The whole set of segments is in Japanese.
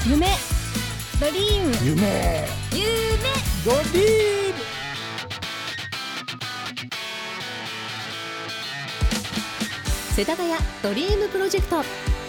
夢ドリーム夢ドリーム。 世田谷ドリームプロジェクト。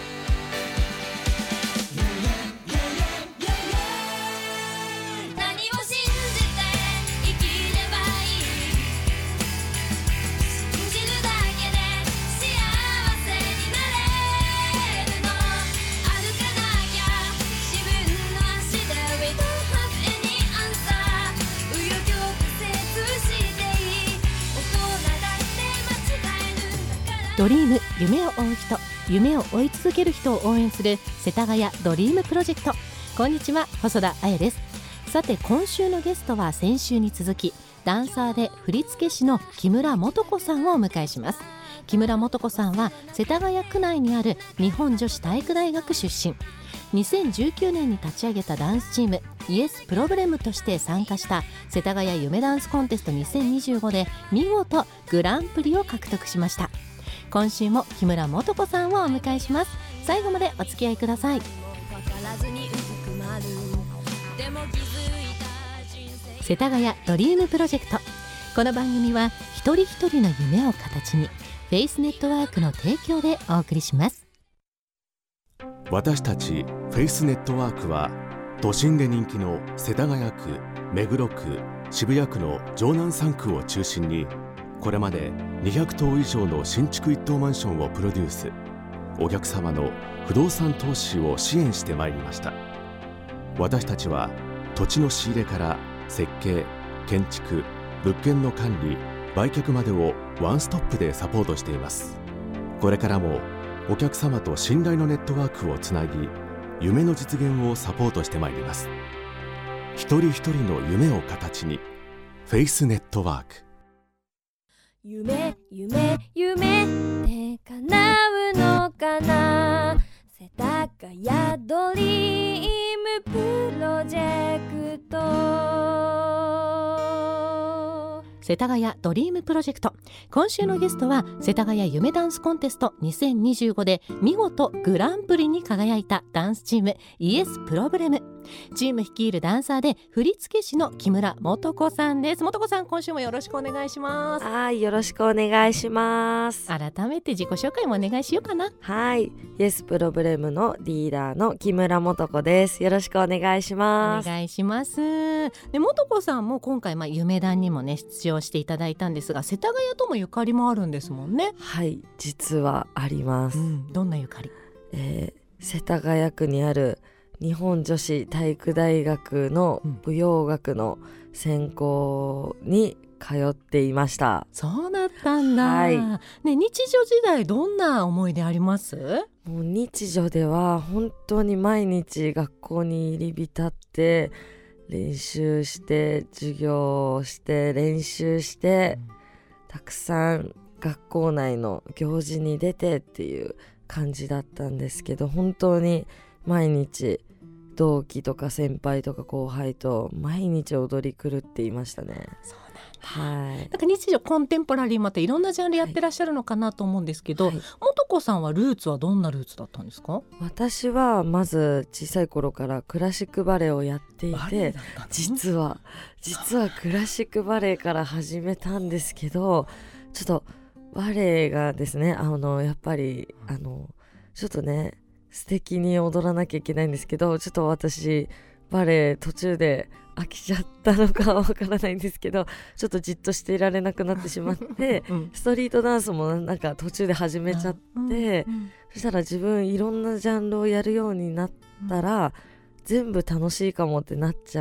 ドリーム、夢を追う人、夢を追い続ける人を応援する世田谷ドリームプロジェクト。こんにちは、細田彩です。さて、今週のゲストは先週に続き、ダンサーで振付師の木村素子さんをお迎えします。木村素子さんは世田谷区内にある日本女子体育大学出身。2019年に立ち上げたダンスチームイエスプロブレムとして参加した世田谷夢ダンスコンテスト2025で見事グランプリを獲得しました。今週も木村素子さんをお迎えします。最後までお付き合いください。世田谷ドリームプロジェクト。この番組は一人一人の夢を形にフェイスネットワークの提供でお送りします。 私たちフェイスネットワークは都心で人気の世田谷区、目黒区、渋谷区の城南3区を中心にこれまで200棟以上の新築一棟マンションをプロデュース。お客様の不動産投資を支援してまいりました。私たちは土地の仕入れから設計、建築、物件の管理、売却までをワンストップでサポートしています。これからもお客様と信頼のネットワークをつなぎ、夢の実現をサポートしてまいります。一人一人の夢を形にフェイスネットワーク。 夢って叶うのかな。世田谷ドリームプロジェクト。 世田谷ドリームプロジェクト。今週のゲストは世田谷夢ダンスコンテスト2025で見事グランプリに輝いたダンスチームイエスプロブレム。チーム率いるダンサーで振付師の木村素子さんです。素子さん、今週もよろしくお願いします。 はい、よろしくお願いします。 改めて自己紹介もお願いしようかな。 はい、イエスプロブレムのリーダーの木村素子です。よろしくお願いします。 お願いします。で、素子さんも今回夢ダンにもね出場していただいたんですが、世田谷ともゆかりもあるんですもんね。 はい、実はあります。 どんなゆかり？ 世田谷区にある日本女子体育大学の舞踊学の専攻に通っていました。 そうだったんだ、 はいね、日常時代どんな思い出あります？ もう日常では本当に毎日学校に入り浸って練習して授業をして練習して、たくさん学校内の行事に出てっていう感じだったんですけど、本当に毎日同期とか先輩とか後輩と毎日踊り狂っていましたね。 そうはい、 なんか日常コンテンポラリーまたいろんなジャンルやってらっしゃるのかなと思うんですけど、素子さんはルーツはどんなルーツだったんですか？ 私はまず小さい頃からクラシックバレエをやっていて、実はクラシックバレエから始めたんですけど、ちょっとバレエがですね、やっぱりちょっとね素敵に踊らなきゃいけないんですけど、ちょっと私バレエ途中で飽きちゃったのかわからないんですけど、ちょっとじっとしていられなくなってしまって、ストリートダンスもなんか途中で始めちゃって、そしたら自分いろんなジャンルをやるようになったら、全部楽しいかもってなっちゃって、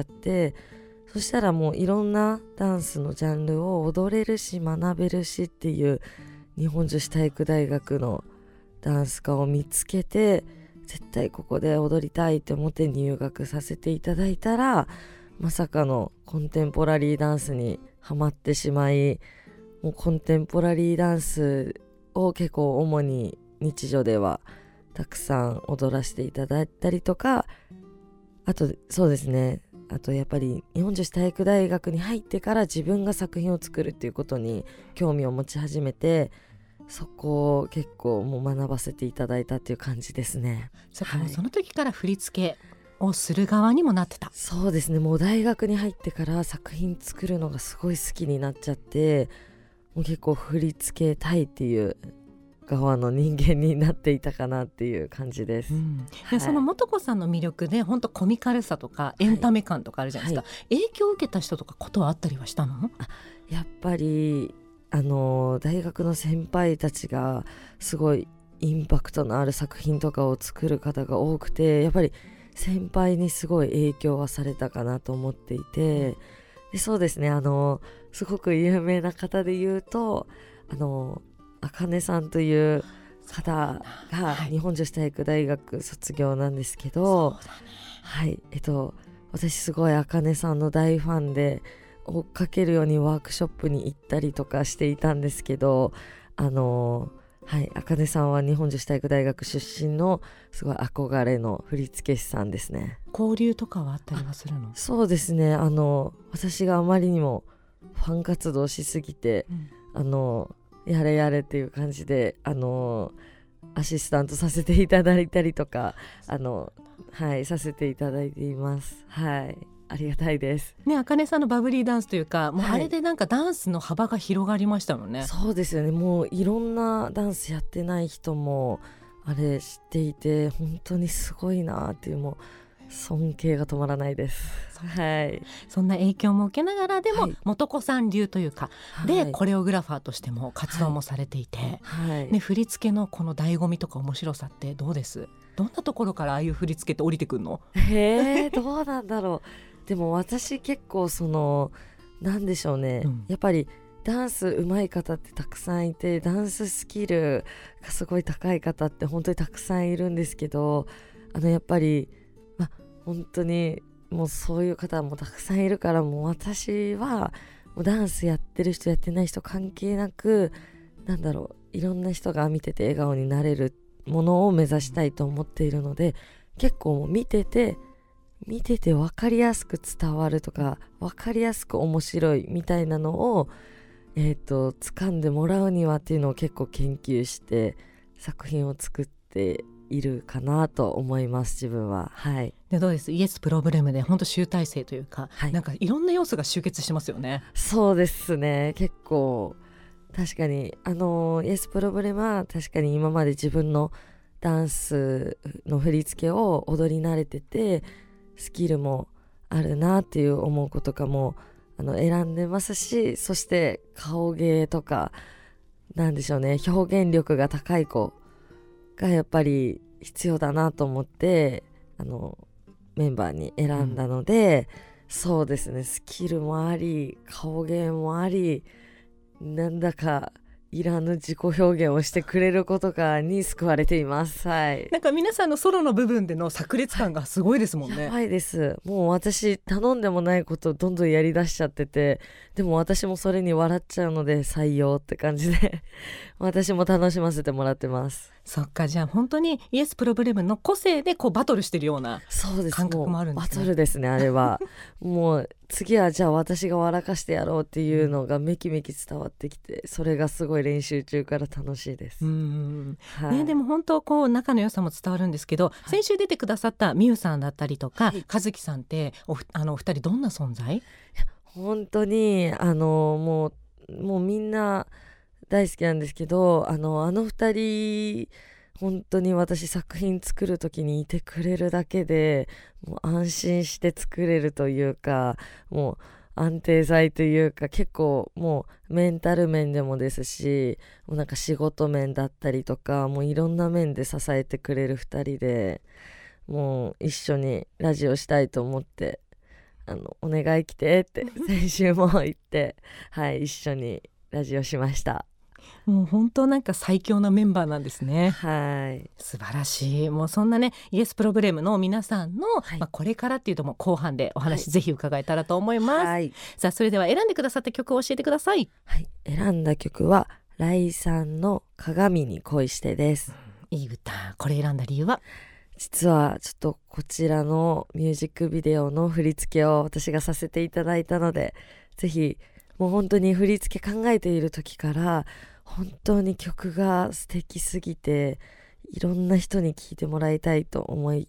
そしたらもういろんなダンスのジャンルを踊れるし学べるしっていう日本女子体育大学のダンス科を見つけて、絶対ここで踊りたいって思って入学させていただいたら、まさかのコンテンポラリーダンスにハマってしまい、もうコンテンポラリーダンスを結構主に日常ではたくさん踊らせていただいたりとか、あとそうですね、あとやっぱり日本女子体育大学に入ってから自分が作品を作るっていうことに興味を持ち始めて、そこを結構もう学ばせていただいたっていう感じですね。 その時から振り付けをする側にもなってた。 そうですね、もう大学に入ってから作品作るのがすごい好きになっちゃって、もう結構振り付けたいっていう側の人間になっていたかなっていう感じです、 でその素子さんの魅力で本当コミカルさとかエンタメ感とかあるじゃないですか、影響を受けた人とかことはあったりはしたの？ やっぱり大学の先輩たちがすごいインパクトのある作品とかを作る方が多くて、やっぱり先輩にすごい影響はされたかなと思っていて、でそうですね、すごく有名な方で言うと茜さんという方が日本女子体育大学卒業なんですけど、私すごい茜さんの大ファンで追っかけるようにワークショップに行ったりとかしていたんですけど、茜さんは日本女子体育大学出身のすごい憧れの振付師さんですね。 交流とかはあったりはするの？ そうですね、私があまりにもファン活動しすぎて、やれやれっていう感じでアシスタントさせていただいたりとかさせていただいています。ありがたいですね。茜さんのバブリーダンスというか、もうあれでなんかダンスの幅が広がりましたもんね。 そうですよね、もういろんなダンスやってない人もあれ知っていて、本当にすごいなっていう、もう尊敬が止まらないです。 そんな影響も受けながらでも、素子さん流というか、でコレオグラファーとしても活動もされていて、振り付けのこの醍醐味とか面白さってどうです？どんなところからああいう振り付けって降りてくるの？ どうなんだろう。でも私結構なんでしょうね、やっぱりダンス上手い方ってたくさんいて、ダンススキルがすごい高い方って本当にたくさんいるんですけど、やっぱり、本当にもうそういう方もたくさんいるから、もう私はもうダンスやってる人やってない人関係なく、いろんな人が見てて笑顔になれるものを目指したいと思っているので、結構もう見てて分かりやすく伝わるとか、分かりやすく面白いみたいなのを掴んでもらうにはっていうのを結構研究して作品を作っているかなと思います、自分は。 でどうです？イエスプロブレムで本当集大成というか、なんかいろんな要素が集結してますよね。 そうですね、結構確かにイエスプロブレムは確かに今まで自分のダンスの振り付けを踊り慣れてて、スキルもあるなっていう思う子とかも選んでますし、そして顔芸とかなんでしょうね、表現力が高い子がやっぱり必要だなと思ってメンバーに選んだので、そうですね、スキルもあり顔芸もあり、なんだかいらぬ自己表現をしてくれることかに救われています。 なんか皆さんのソロの部分での炸裂感がすごいですもんね。 やばいです。もう私頼んでもないことをどんどんやりだしちゃってて、でも私もそれに笑っちゃうので採用って感じで私も楽しませてもらってます。 そっか、じゃあ本当にイエスプロブレムの個性でこうバトルしてるような感覚もあるんですね。 バトルですね、あれはもう次はじゃあ私が笑かしてやろうっていうのがめきめき伝わってきて、それがすごい練習中から楽しいです。 でも本当こう仲の良さも伝わるんですけど、先週出てくださったみゆさんだったりとか、和樹さんってお二人どんな存在？ 本当にもうみんな大好きなんですけど、二人本当に私作品作る時にいてくれるだけでもう安心して作れるというか、もう安定剤というか、結構もうメンタル面でもですし、もうなんか仕事面だったりとか、もういろんな面で支えてくれる二人で、もう一緒にラジオしたいと思ってお願い来てって先週も言って一緒にラジオしました。 もう本当なんか最強なメンバーなんですね。素晴らしい。もうそんなねイエスプロブレムの皆さんの、これからっていうともう後半でお話、ぜひ伺えたらと思います。さあそれでは選んでくださった曲を教えてください。 選んだ曲はライさんの鏡に恋してです。 いい歌。これ選んだ理由は？ 実はちょっとこちらのミュージックビデオの振り付けを私がさせていただいたので、ぜひもう本当に振り付け考えている時から本当に曲が素敵すぎていろんな人に聴いてもらいたいと思い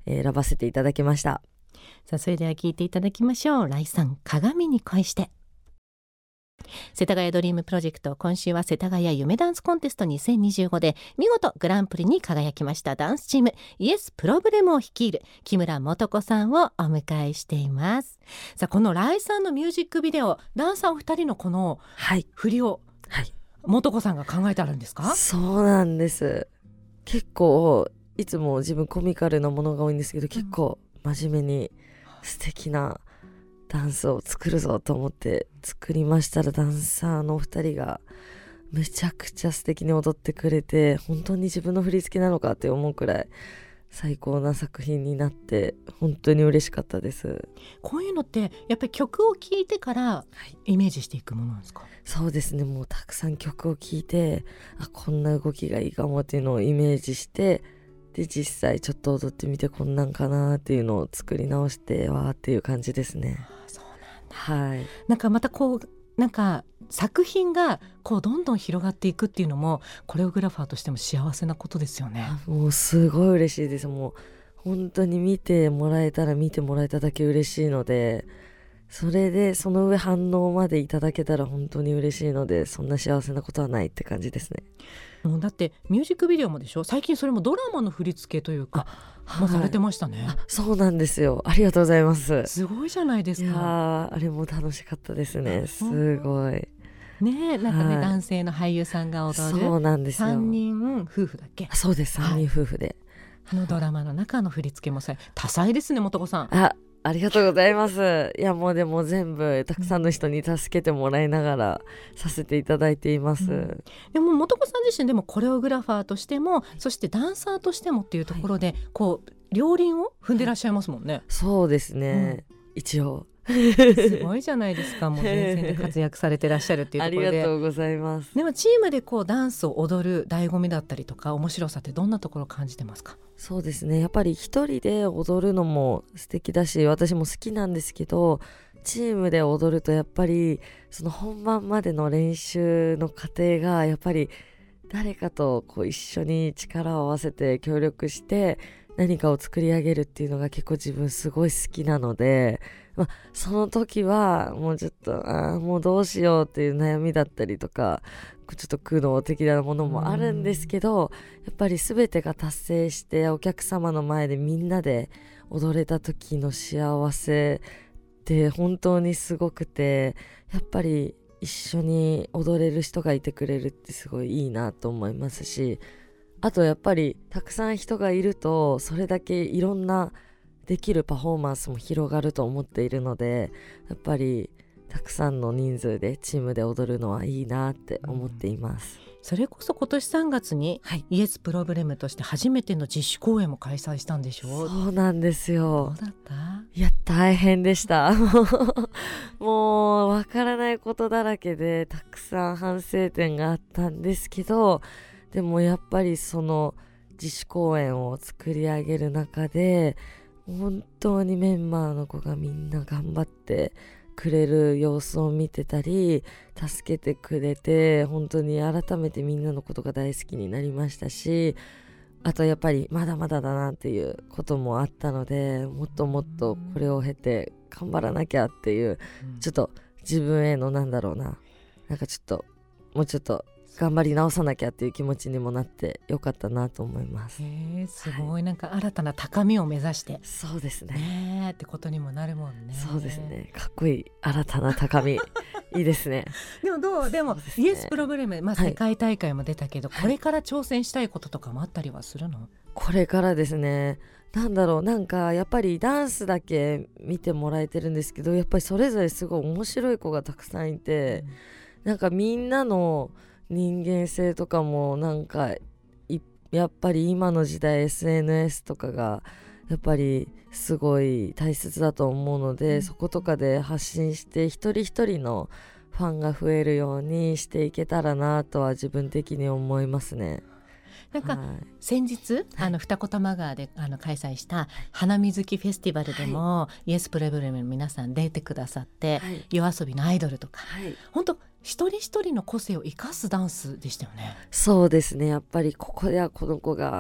選ばせていただきました。 さあそれでは聞いていただきましょう。ライさん、鏡に恋して。世田谷ドリームプロジェクト、今週は世田谷夢ダンスコンテスト2025で見事グランプリに輝きましたダンスチームイエスプロブレムを率いる木村素子さんをお迎えしています。さあこのライさんのミュージックビデオ、ダンサーお二人のこの振りを、素子さんが考えてあるんですか？ そうなんです。結構いつも自分コミカルなものが多いんですけど、結構真面目に素敵なダンスを作るぞと思って作りましたら、ダンサーのお二人がめちゃくちゃ素敵に踊ってくれて、本当に自分の振り付けなのかって思うくらい最高な作品になって本当に嬉しかったです。 こういうのってやっぱり曲を聴いてからイメージしていくものなんですか？ そうですね、もうたくさん曲を聴いて、こんな動きがいいかもっていうのをイメージして、で実際ちょっと踊ってみてこんなんかなっていうのを作り直してわーっていう感じですね。 そうなんだ。 はい。 なんかまたこうなんか作品がこうどんどん広がっていくっていうのもコレオグラファーとしても幸せなことですよね。 もうすごい嬉しいです。もう本当に見てもらえたら見てもらえただけ嬉しいので、それでその上反応までいただけたら本当に嬉しいので、そんな幸せなことはないって感じですね。 もうだってミュージックビデオもでしょ、最近それもドラマの振り付けというかもされてましたね。 そうなんですよ。ありがとうございます。 すごいじゃないですか。 いやあれも楽しかったですね。すごいね、なんかね、男性の俳優さんが踊る、 そうなんですよ。 3人夫婦だっけ？ そうです、3人夫婦で、 のドラマの中の振り付けも多彩ですね、素子さん。 ありがとうございます。いやもうでも全部たくさんの人に助けてもらいながらさせていただいています。 でも素子さん自身でもコレオグラファーとしても、そしてダンサーとしてもっていうところで、こう両輪を踏んでらっしゃいますもんね。 そうですね、一応すごいじゃないですか。もう前線で活躍されてらっしゃるっていうところでありがとうございます。 でもチームでこうダンスを踊る醍醐味だったりとか面白さってどんなところを感じてますか？ そうですね、やっぱり一人で踊るのも素敵だし私も好きなんですけど、チームで踊るとやっぱりその本番までの練習の過程がやっぱり誰かとこう一緒に力を合わせて協力して何かを作り上げるっていうのが結構自分すごい好きなので、その時はもうちょっともうどうしようっていう悩みだったりとか、ちょっと苦悩的なものもあるんですけど、やっぱり全てが達成してお客様の前でみんなで踊れた時の幸せって本当にすごくて、やっぱり一緒に踊れる人がいてくれるってすごいいいなと思いますし、あとやっぱりたくさん人がいるとそれだけいろんなできるパフォーマンスも広がると思っているので、やっぱりたくさんの人数でチームで踊るのはいいなって思っています。 それこそ今年3月にイエスプロブレムとして初めての自主公演も開催したんでしょ？ そうなんですよ。 どうだった？ いや大変でしたもうわからないことだらけでたくさん反省点があったんですけど、でもやっぱりその自主公演を作り上げる中で本当にメンバーの子がみんな頑張ってくれる様子を見てたり助けてくれて、本当に改めてみんなのことが大好きになりましたし、あとやっぱりまだまだだなっていうこともあったので、もっともっとこれを経て頑張らなきゃっていう、ちょっと自分へのなんかちょっともうちょっと頑張り直さなきゃっていう気持ちにもなってよかったなと思います。 すごい、なんか新たな高みを目指してそうですねってことにもなるもんね。 そうですね、かっこいい新たな高みいいですね。 でもイエスプロブレム、世界大会も出たけど、これから挑戦したいこととかもあったりはするの？ これからですね、なんかやっぱりダンスだけ見てもらえてるんですけど、やっぱりそれぞれすごい面白い子がたくさんいて、なんかみんなの人間性とかもなんかやっぱり今の時代 SNS とかがやっぱりすごい大切だと思うので、そことかで発信して一人一人のファンが増えるようにしていけたらなとは自分的に思いますね。 なんか先日、二子玉川で開催した花水木フェスティバルでも、イエスプロブレムの皆さん出てくださって、夜遊びのアイドルとか、本当一人一人の個性を生かすダンスでしたよね。 そうですね、やっぱりここではこの子が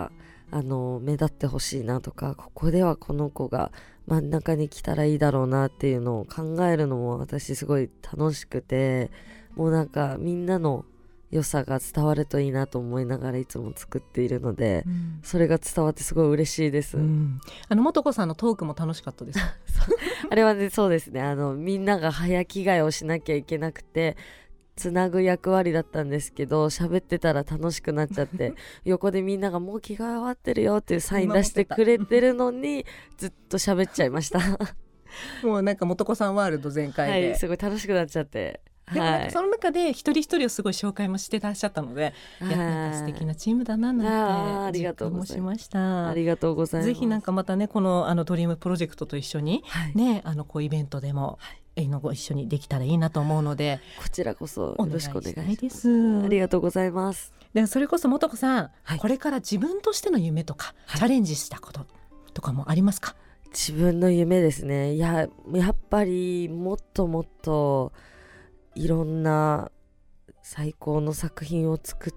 目立ってほしいなとか、ここではこの子が真ん中に来たらいいだろうなっていうのを考えるのも私すごい楽しくて、もうなんかみんなの良さが伝わるといいなと思いながらいつも作っているので、それが伝わってすごい嬉しいです、 素子さんのトークも楽しかったですあれはね、そうですね、みんなが早着替えをしなきゃいけなくてつなぐ役割だったんですけど、喋ってたら楽しくなっちゃって横でみんながもう着替え終わってるよっていうサイン出してくれてるのにずっと喋っちゃいましたもうなんか素子さんワールド全開で、 はい、すごい楽しくなっちゃって、 でもなんかその中で一人一人をすごい紹介もしてらっしゃったので、いやなんか素敵なチームだななんて実感もしました。 ありがとうございます。 ぜひなんかまたねこのドリームプロジェクトと一緒に、ね、こうイベントでも、ご一緒にできたらいいなと思うので、 こちらこそよろしくお願いします。 お願いしたいです。 ありがとうございます。 でそれこそ素子さん、これから自分としての夢とか、チャレンジしたこととかもありますか？ 自分の夢ですね。やっぱりもっともっといろんな最高の作品を作って、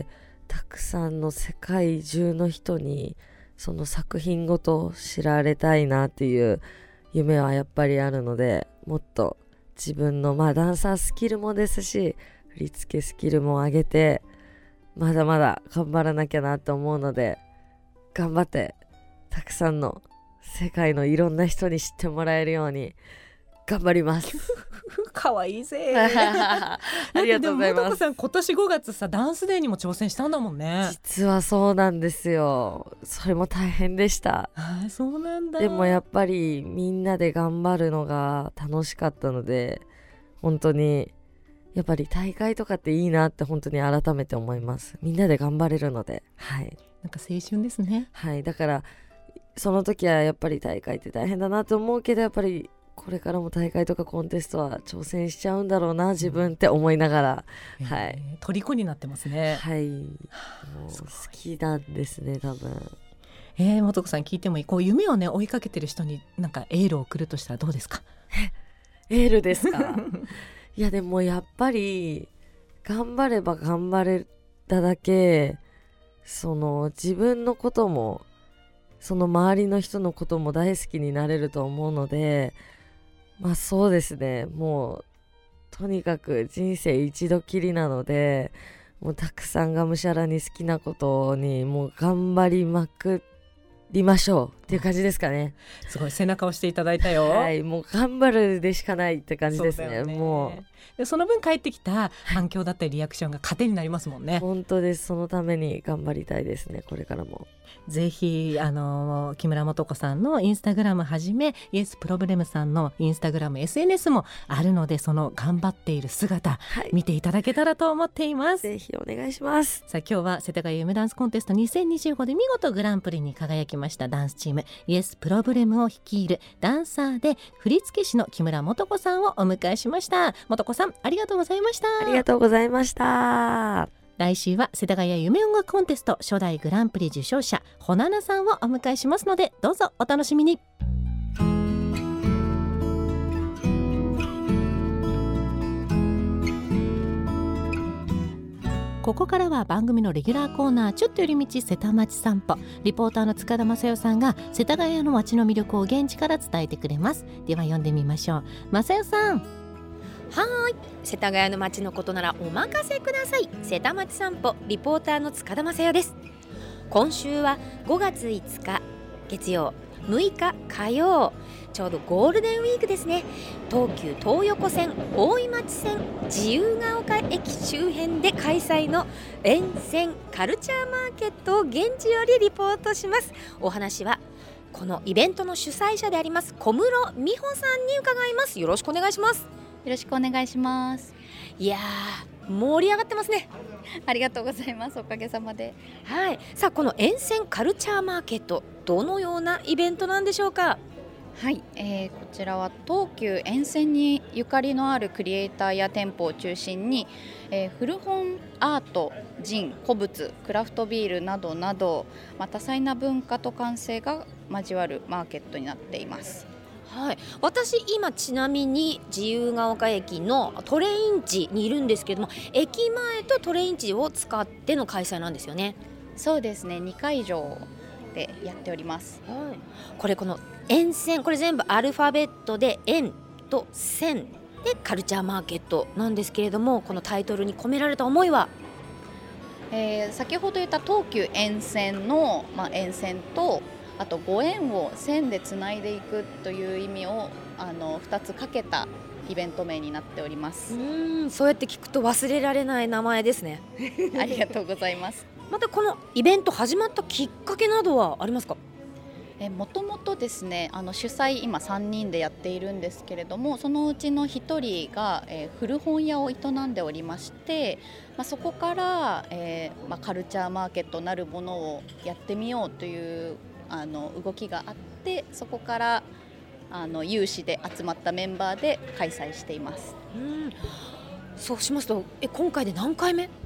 たくさんの世界中の人にその作品ごと知られたいなっていう夢はやっぱりあるので、もっと自分のダンサースキルもですし振り付けスキルも上げてまだまだ頑張らなきゃなと思うので、頑張ってたくさんの世界のいろんな人に知ってもらえるように頑張りますかわいいぜありがとうございます。 素子さん今年5月さダンスデーにも挑戦したんだもんね。 実はそうなんですよ。それも大変でした。 そうなんだ。 でもやっぱりみんなで頑張るのが楽しかったので、本当にやっぱり大会とかっていいなって本当に改めて思います。みんなで頑張れるので、 なんか青春ですね。 だからその時はやっぱり大会って大変だなと思うけど、やっぱりこれからも大会とかコンテストは挑戦しちゃうんだろうな自分って思いながら、 虜になってますね。 もう好きなんですね多分。 素子さん聞いてもいい？こう夢をね追いかけてる人になんかエールを送るとしたらどうですか？ エールですかいやでもやっぱり頑張れば頑張れただけ、その自分のこともその周りの人のことも大好きになれると思うので、そうですね、もうとにかく人生一度きりなので、もうたくさんがむしゃらに好きなことにもう頑張りまくりましょうっていう感じですかね。 すごい背中を押していただいたよ。 もう頑張るでしかないって感じですね。もうでその分返ってきた反響だったりリアクションが糧になりますもんね。 本当です。そのために頑張りたいですね、これからも。 ぜひ木村素子さんのインスタグラムはじめイエスプロブレムさんのインスタグラム SNS もあるので、その頑張っている姿、見ていただけたらと思っています。 ぜひお願いします。 さあ今日は世田谷夢ダンスコンテスト2025で見事グランプリに輝きましたダンスチームイエスプロブレムを率いるダンサーで振付師の木村素子さんをお迎えしました。素子さんありがとうございました。 ありがとうございました。 来週は世田谷夢音楽コンテスト初代グランプリ受賞者ほななさんをお迎えしますので、どうぞお楽しみに。ここからは番組のレギュラーコーナーちょっと寄り道瀬田町散歩、リポーターの塚田正代さんが世田谷の街の魅力を現地から伝えてくれます。では読んでみましょう。正代さん。 世田谷の街のことならお任せください。瀬田町散歩リポーターの塚田正代です。今週は5月5日月曜、6日火曜、ちょうどゴールデンウィークですね。東急東横線大井町線自由が丘駅周辺で開催の沿線カルチャーマーケットを現地よりリポートします。お話はこのイベントの主催者であります小室美穂さんに伺います。よろしくお願いします。 よろしくお願いします。 いやー盛り上がってますね。 ありがとうございます。おかげさまで。 さあこの沿線カルチャーマーケット、どのようなイベントなんでしょうか？ こちらは東急沿線にゆかりのあるクリエイターや店舗を中心に、古本アート、ジン、古物、クラフトビールなどなど、多彩な文化と感性が交わるマーケットになっています。 私今ちなみに自由が丘駅のトレイン地にいるんですけども、駅前とトレイン地を使っての開催なんですよね。 そうですね、2会場でやっております。 この沿線、これ全部アルファベットで円と線でカルチャーマーケットなんですけれども、このタイトルに込められた思いは、 先ほど言った東急沿線の、沿線と、あとご縁を線でつないでいくという意味を2つかけたイベント名になっております。 そうやって聞くと忘れられない名前ですね。 ありがとうございます。 またこのイベント始まったきっかけなどはありますか？ もともとですね、主催今3人でやっているんですけれども、そのうちの1人が、古本屋を営んでおりまして、そこから、カルチャーマーケットなるものをやってみようという動きがあって、そこから有志で集まったメンバーで開催しています。 そうしますと今回で何回目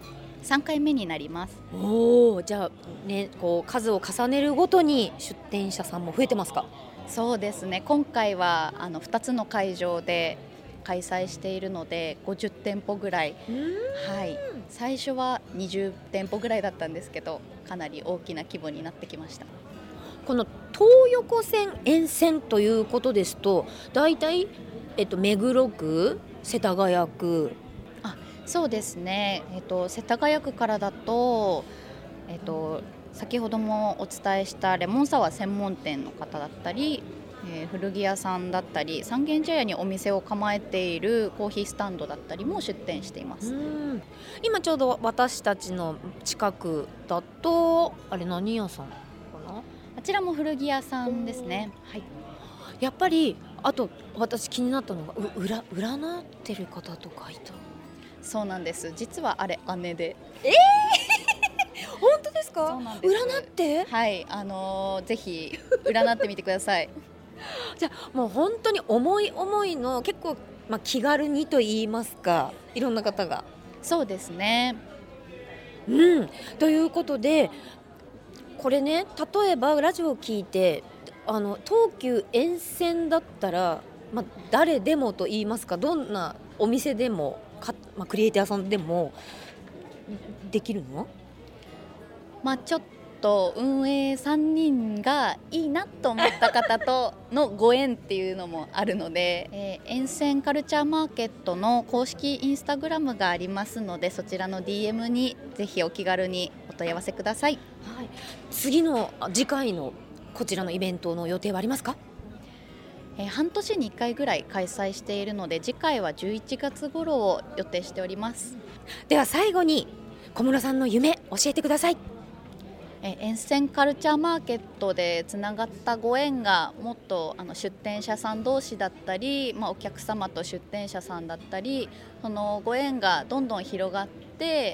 ？3回目になります。 じゃあね、数を重ねるごとに出店者さんも増えてますか？ そうですね、今回は2つの会場で開催しているので50店舗ぐらい、最初は20店舗ぐらいだったんですけど、かなり大きな規模になってきました。 この東横線沿線ということですと、だいたい目黒区、世田谷区。 そうですね、世田谷区からだと、先ほどもお伝えしたレモンサワー専門店の方だったり、古着屋さんだったり、三軒茶屋にお店を構えているコーヒースタンドだったりも出店しています。 今ちょうど私たちの近くだとあれ何屋さんかな？ あちらも古着屋さんですね。 やっぱりあと私気になったのが占ってる方とかいた。 そうなんです、実はあれ姉で。 本当ですか？ そうなんです。 占って？ はい、ぜひ占ってみてください。 じゃあもう本当に思い思いの結構、気軽にと言いますか、いろんな方が。 そうですね。 ということで、これね、例えばラジオを聞いて東急沿線だったら、誰でもと言いますか、どんなお店でもクリエイターさんでもできるの？ ちょっと運営3人がいいなと思った方とのご縁っていうのもあるので、沿線カルチャーマーケットの公式インスタグラムがありますので、そちらの DM にぜひお気軽にお問い合わせください。 次回のこちらのイベントの予定はありますか？ 半年に1回ぐらい開催しているので、次回は11月頃を予定しております。 では最後に小室さんの夢教えてください。 沿線カルチャーマーケットでつながったご縁がもっと出店者さん同士だったり、お客様と出店者さんだったり、そのご縁がどんどん広がって、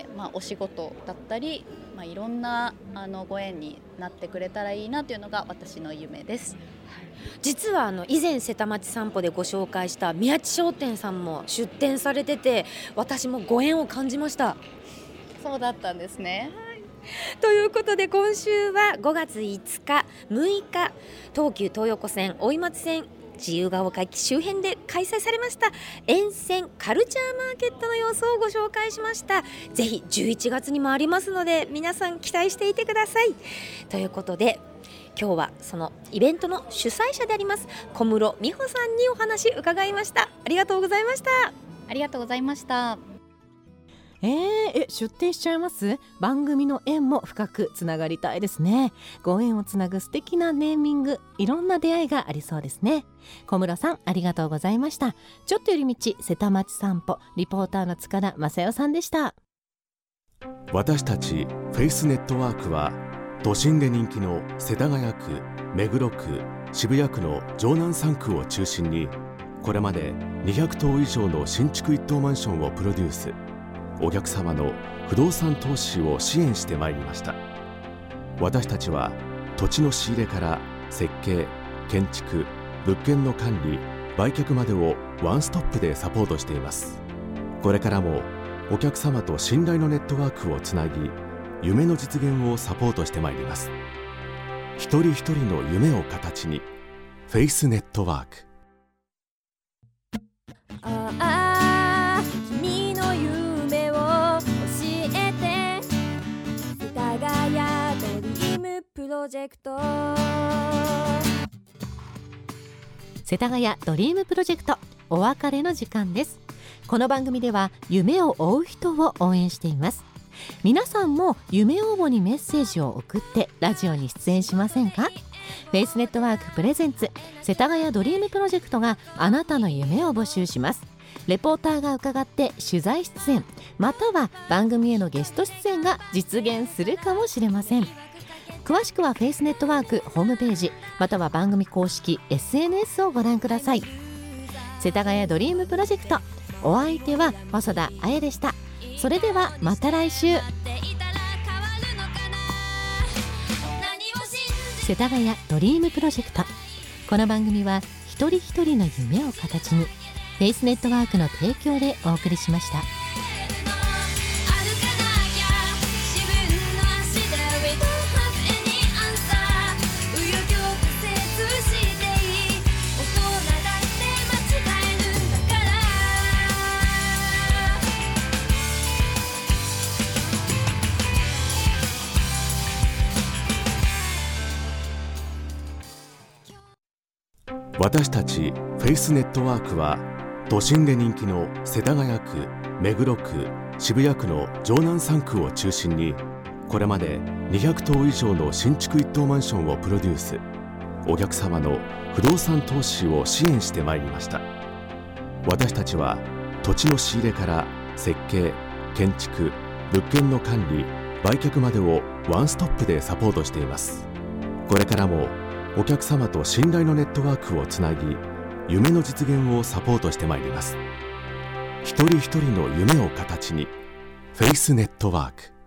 お仕事だったり、いろんなご縁になってくれたらいいなというのが私の夢です。 実は以前瀬田町散歩でご紹介した宮地商店さんも出店されてて、私もご縁を感じました。 そうだったんですね。 ということで今週は5月5日6日東急東横線大井町線自由が丘駅周辺で開催されました沿線カルチャーマーケットの様子をご紹介しました。ぜひ11月にもありますので皆さん期待していてください。ということで今日はそのイベントの主催者であります小室美穂さんにお話伺いました。ありがとうございました。 ありがとうございました。 出店しちゃいます。番組の縁も深くつながりたいですね。ご縁をつなぐ素敵なネーミング、いろんな出会いがありそうですね。小室さんありがとうございました。ちょっと寄り道瀬田町散歩リポーターの塚田正代さんでした。 私たちフェイスネットワークは都心で人気の世田谷区、目黒区、渋谷区の城南3区を中心にこれまで200棟以上の新築一棟マンションをプロデュース、お客様の不動産投資を支援してまいりました。私たちは土地の仕入れから設計、建築、物件の管理、売却までをワンストップでサポートしています。これからもお客様と信頼のネットワークをつなぎ、夢の実現をサポートしてまいります。一人一人の夢を形に、フェイスネットワーク。 君の夢を教えて、世田谷ジェクト。 世田谷ドリームプロジェクト、お別れの時間です。この番組では夢を追う人を応援しています。皆さんも夢応募にメッセージを送ってラジオに出演しませんか？フェイスネットワークプレゼンツ世田谷ドリームプロジェクトがあなたの夢を募集します。レポーターが伺って取材出演、または番組へのゲスト出演が実現するかもしれません。詳しくはフェイスネットワークホームページ、または番組公式 SNS をご覧ください。世田谷ドリームプロジェクト、お相手は細田彩でした。それではまた来週。世田谷ドリームプロジェクト、この番組は一人一人の夢を形に、フェイスネットワークの提供でお送りしました。 私たちフェイスネットワークは、都心で人気の世田谷区、目黒区、渋谷区の城南3区を中心に、これまで200棟以上の新築一棟マンションをプロデュース、お客様の不動産投資を支援してまいりました。私たちは土地の仕入れから設計、建築、物件の管理、売却までをワンストップでサポートしています。これからもお客様と信頼のネットワークをつなぎ、夢の実現をサポートしてまいります。一人一人の夢を形に、フェイスネットワーク。